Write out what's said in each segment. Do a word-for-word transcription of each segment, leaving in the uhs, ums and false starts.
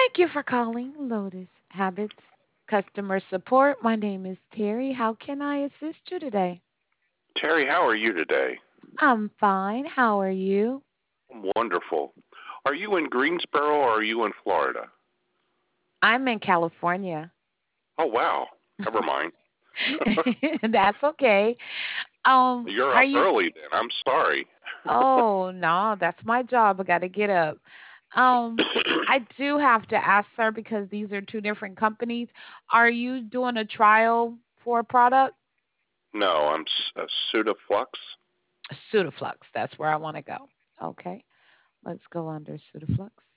Thank you for calling Lotus Habits Customer Support. My name is Terry. How can I assist you today? Terry, how are you today? I'm fine. How are you? Wonderful. Are you in Greensboro or are you in Florida? I'm in California. Oh, wow. Never mind. That's okay. Um, You're are up you? early then. I'm sorry. Oh, no, that's my job. I got to get up. Um, I do have to ask, sir, because these are two different companies. Are you doing a trial for a product? No, I'm s- uh, Sudaflux. Sudaflux. That's where I want to go. Okay, let's go under Sudaflux.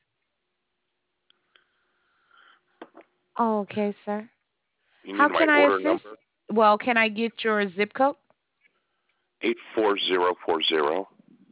Okay, sir. You How need my can I order assist? number? Well, can I get your zip code? eight four zero four zero.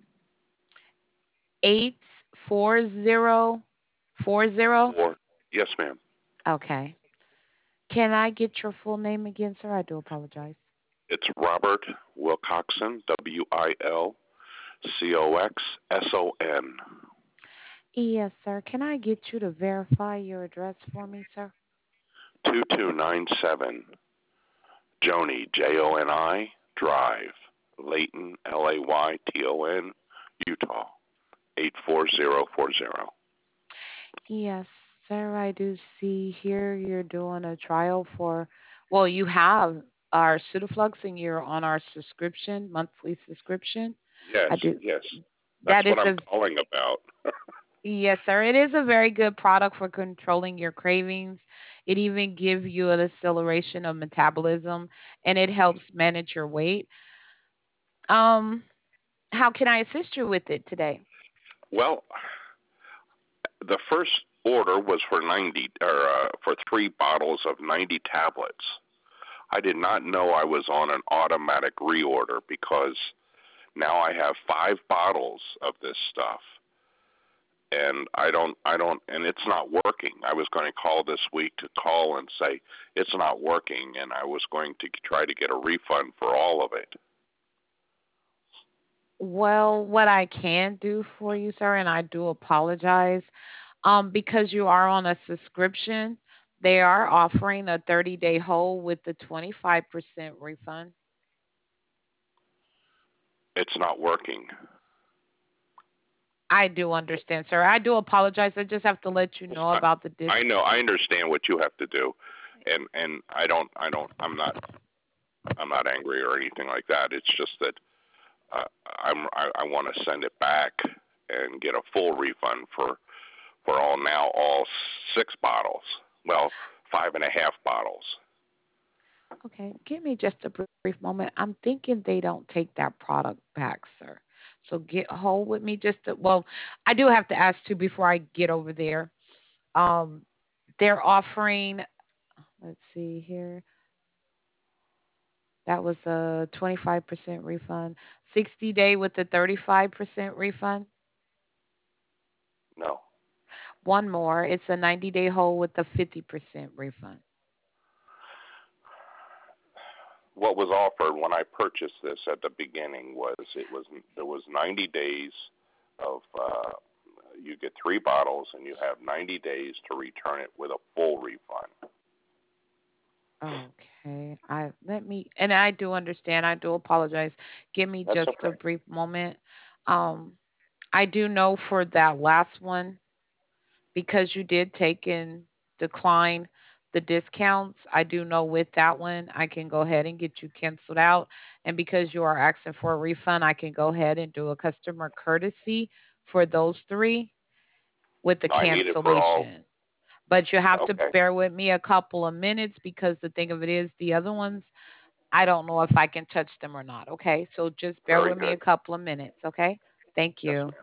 eight four zero four zero. Four. Yes, ma'am. Okay. Can I get your full name again, sir? I do apologize. It's Robert Wilcoxon, W I L C O X S O N. Yes, sir. Can I get you to verify your address for me, sir? two two nine seven Joni, J O N I, Drive, Layton, L A Y T O N, Utah, eight four zero four zero. Yes, sir. I do see here you're doing a trial for, well, you have our Sudaflux and you're on our subscription, monthly subscription. Yes, I do. yes. That's That what is I'm a calling about. Yes, sir. It is a very good product for controlling your cravings. It even gives you an acceleration of metabolism and it helps manage your weight. Um, how can I assist you with it today? Well, the first order was for ninety or uh, for three bottles of ninety tablets. I did not know I was on an automatic reorder because now I have five bottles of this stuff and I don't I don't and it's not working. I was going to call this week to call and say it's not working and I was going to try to get a refund for all of it. Well, what I can do for you, sir, and I do apologize, um, because you are on a subscription, they are offering a thirty day hold with the twenty-five percent refund. It's not working. I do understand, sir. I do apologize. I just have to let you know I, about the I dis. know I understand what you have to do and and I don't I don't I'm not I'm not angry or anything like that. It's just that uh, I'm I, I want to send it back and get a full refund for for all now all six bottles. Well, five and a half bottles. Okay, give me just a brief moment. I'm thinking they don't take that product back, sir. So get hold with me just to, well, I do have to ask too before I get over there. Um, they're offering, let's see here, that was a twenty-five percent refund, sixty day with a thirty-five percent refund. No. One more, it's a ninety day hold with a fifty percent refund. What was offered when I purchased this at the beginning was it was there was ninety days of uh, you get three bottles and you have ninety days to return it with a full refund. Okay, I let me, and I do understand. I do apologize. Give me That's just a okay. brief moment. Um, I do know for that last one, because you did take and decline the discounts. I do know with that one, I can go ahead and get you canceled out. And because you are asking for a refund, I can go ahead and do a customer courtesy for those three with the I need it for all. cancellation. But you have to Okay. bear with me a couple of minutes because the thing of it is, the other ones, I don't know if I can touch them or not. Okay. So just bear Very with me a good. couple of minutes. Okay. Thank Yes, you. ma'am.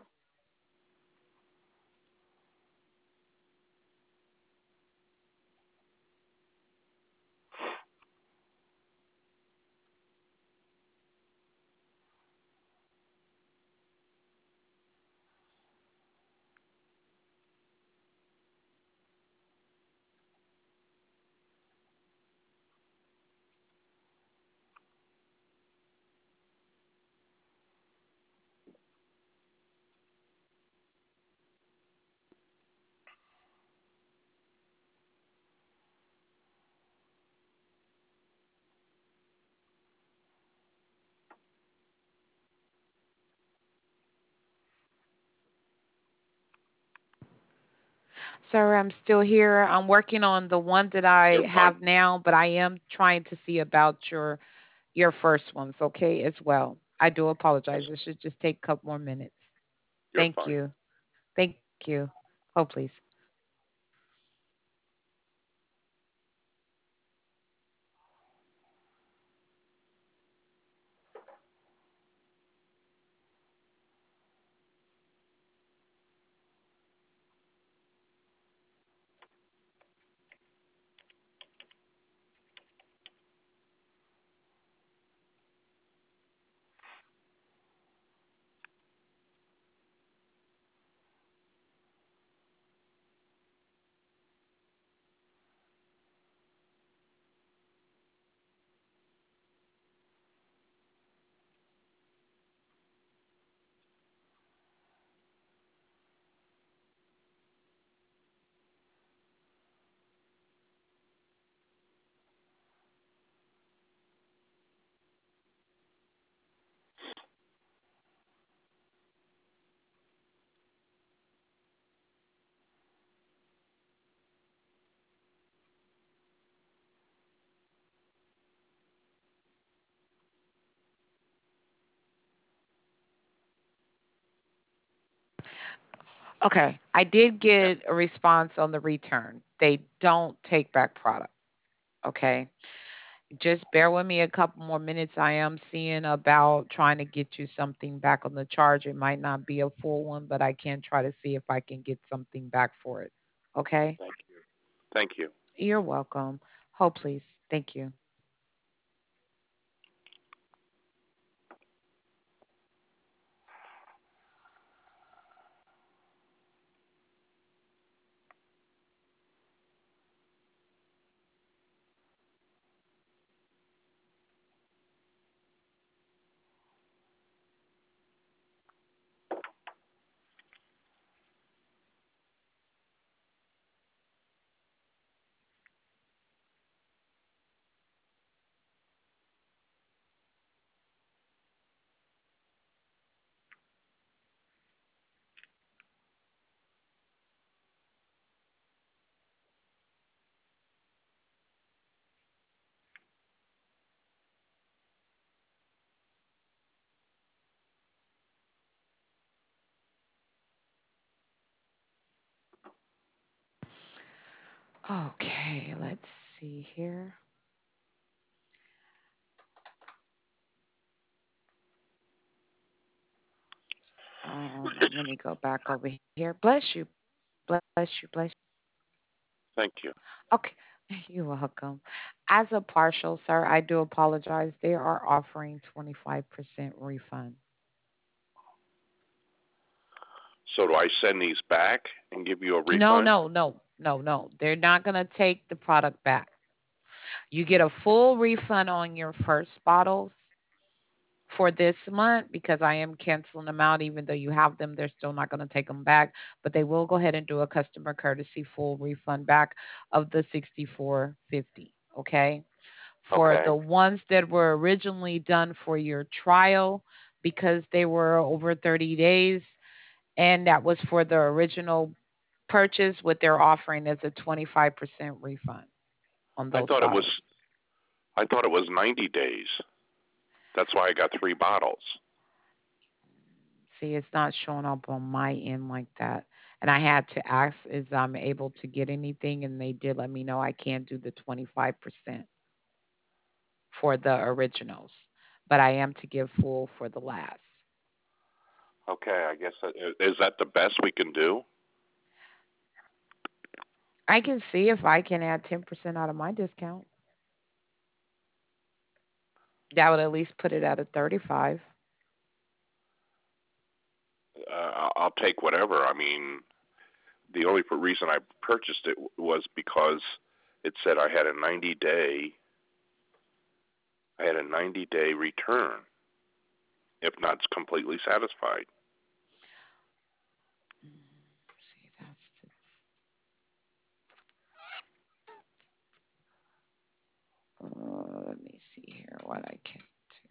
Sir, I'm still here. I'm working on the one that I You're fine. have now, but I am trying to see about your your first ones, okay, as well. I do apologize. It should just take a couple more minutes. You're Thank fine. you. Thank you. Hold, please. Okay, I did Yeah. get a response on the return. They don't take back product. Okay, just bear with me a couple more minutes. I am seeing about trying to get you something back on the charge. It might not be a full one, but I can try to see if I can get something back for it. Okay, Thank you. Thank you. you're welcome. Hold, please. Thank you. Okay, let's see here. Um, let me go back over here. Bless you. Bless you. Bless Thank you. you. Okay. You're welcome. As a partial, sir, I do apologize. They are offering twenty-five percent refund. So do I send these back and give you a No, refund? no, no, no, no. They're not going to take the product back. You get a full refund on your first bottles for this month because I am canceling them out. Even though you have them, they're still not going to take them back. But they will go ahead and do a customer courtesy full refund back of the sixty-four fifty. Okay. For Okay. the ones that were originally done for your trial because they were over thirty days, and that was for the original purchase, what they're offering is a twenty-five percent refund on I those thought it was bottles. I thought it was ninety days. That's why I got three bottles. See, it's not showing up on my end like that. And I had to ask, is I'm able to get anything? And they did let me know I can't do the twenty-five percent for the originals, but I am to give full for the last. Okay, I guess that, is that the best we can do? I can see if I can add ten percent out of my discount. That would at least put it at a thirty-five. Uh, I'll take whatever. I mean, the only reason I purchased it was because it said I had a ninety day I had a ninety day return if not completely satisfied. Mm, see, that's the, uh, let me see here what I can do.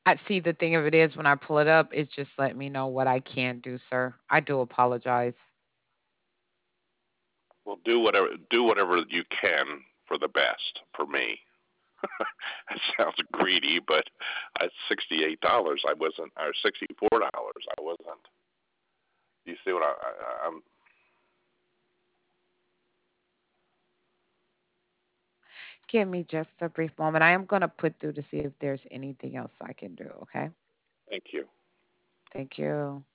I see the thing of it is when I pull it up, it's just letting me know what I can do, sir. I do apologize. Well, do whatever do whatever you can for the best for me. That sounds greedy, but at sixty-eight dollars, I wasn't, or sixty-four dollars, I wasn't. You see what I, I I'm? Give me just a brief moment. I am going to put through to see if there's anything else I can do, okay? Thank you. Thank you.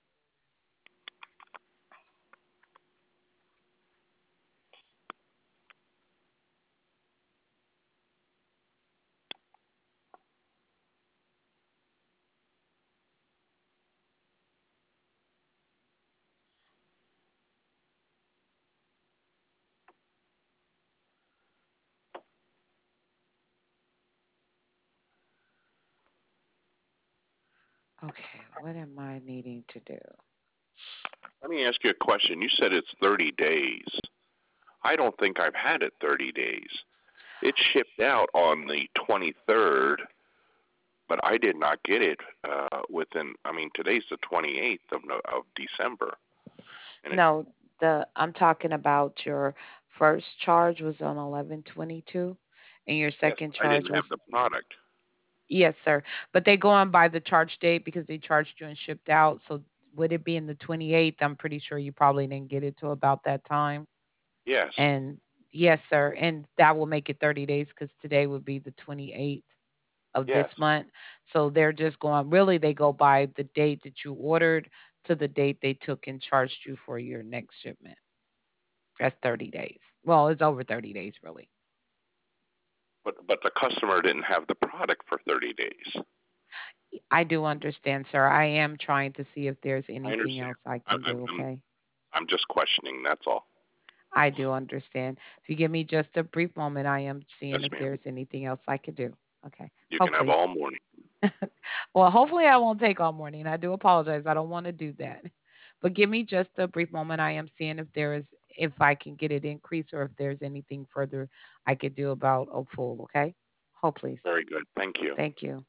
Okay, what am I needing to do? Let me ask you a question. You said it's thirty days. I don't think I've had it thirty days. It shipped out on the twenty-third, but I did not get it uh, within. I mean, today's the twenty-eighth of no, of December, and it No, the I'm talking about your first charge was on eleven twenty-two and your yes, second I charge didn't have was the product. yes, sir. But they go on by the charge date because they charged you and shipped out. So would it be in the twenty-eighth? I'm pretty sure you probably didn't get it till about that time. Yes, And yes, sir. And that will make it thirty days because today would be the twenty-eighth of yes, this month. So they're just going, really, they go by the date that you ordered to the date they took and charged you for your next shipment. That's thirty days. Well, it's over thirty days, really. but but the customer didn't have the product for thirty days. I do understand, sir. I am trying to see if there's I anything understand. else I I, can I, do, I'm okay? I'm just questioning. That's all. I do understand. If you give me just a brief moment, I am Yes, seeing if ma'am. there's anything else I could do. Okay. You can have Hopefully. all morning. Well, hopefully I won't take all morning. I do apologize. I don't want to do that. But give me just a brief moment. I am seeing if there is if I can get it increased or if there's anything further I could do about a full, okay? Hold please. Very good. Thank you. Thank you.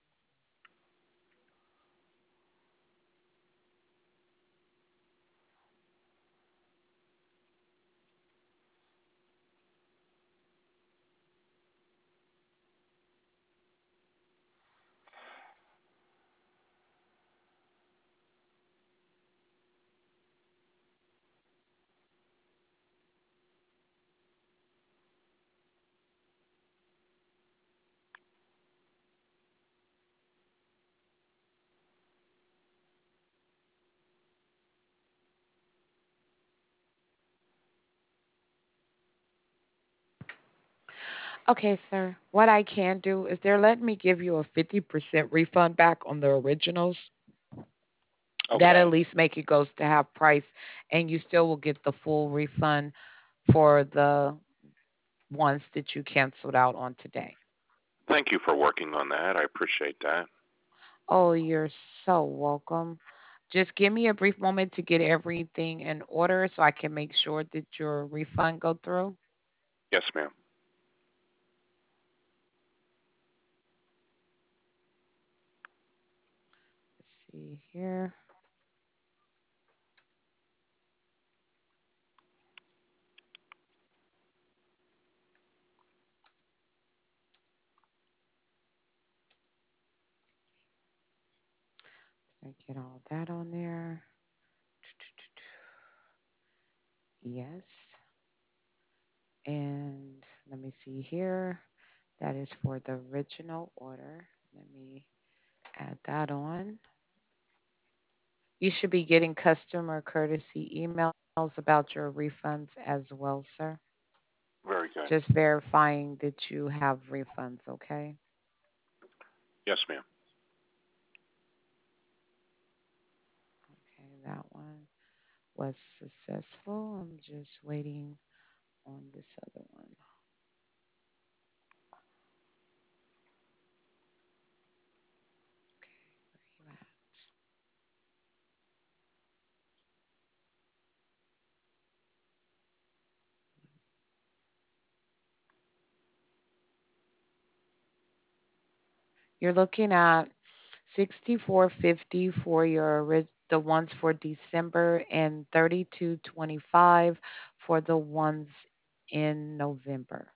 Okay, sir. What I can do is they're letting me give you a fifty percent refund back on the originals. That at Okay. least make it goes to half price and you still will get the full refund for the ones that you canceled out on today. Thank you for working on that. I appreciate that. Oh, you're so welcome. Just give me a brief moment to get everything in order so I can make sure that your refund go through. Yes, ma'am. Let's see here. Did I get all that on there? Yes. And let me see here. That is for the original order. Let me add that on. You should be getting customer courtesy emails about your refunds as well, sir. Very good. Just verifying that you have refunds, okay? Yes, ma'am. Okay, that one was successful. I'm just waiting on this other one. Okay, where you at? You're looking at sixty-four fifty for your ori- the ones for December and thirty-two twenty-five for the ones in November.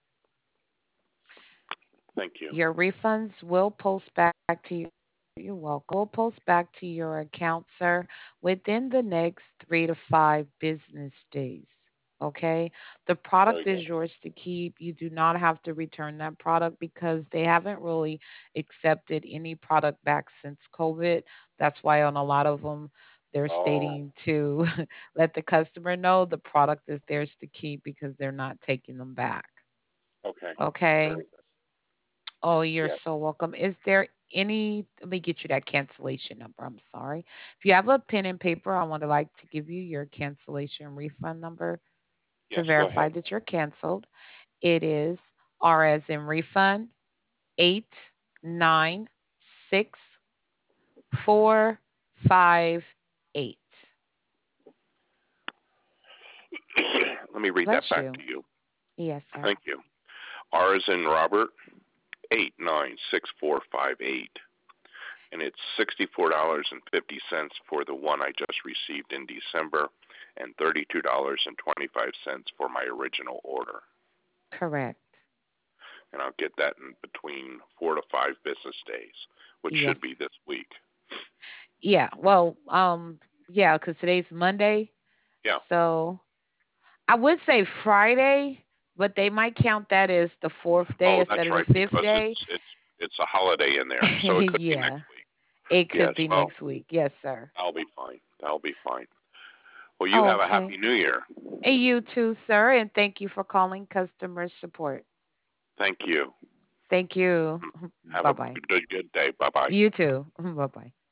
Thank you. Your refunds will post back to you. You're welcome. Will post back to your account, sir, within the next three to five business days. Okay. The Very product good. is yours to keep. You do not have to return that product because they haven't really accepted any product back since COVID. That's why on a lot of them, they're Oh, stating to let the customer know the product is theirs to keep because they're not taking them back. okay. Okay. Very good. Oh, you're Yes. so welcome. Is there any, let me get you that cancellation number. I'm sorry. If you have a pen and paper, I would like to give you your cancellation refund number to Yes. Go verify ahead. that you're canceled. It is R as in refund eight nine six four five eight. Let me read that Bless back you. to you. Yes, sir. Thank you. R is in Robert, eight nine six four five eight, and it's sixty-four dollars and fifty cents for the one I just received in December, and thirty-two dollars and twenty-five cents for my original order. Correct. And I'll get that in between four to five business days, which should be Yes. this week. Yeah. Well, um, yeah, because today's Monday. Yeah. So I would say Friday, but they might count that as the fourth day Oh, that's instead of the right, fifth because day. it's it's it's a holiday in there, so it could be next Yeah, week. it could Yes. be Well, next week. Yes, sir. I'll be fine. I'll be fine. Well, you have a happy Okay. New Year. And you too, sir. And thank you for calling customer support. Thank you. Thank you. Have Bye a bye. good good day. Bye bye. You too. Bye bye.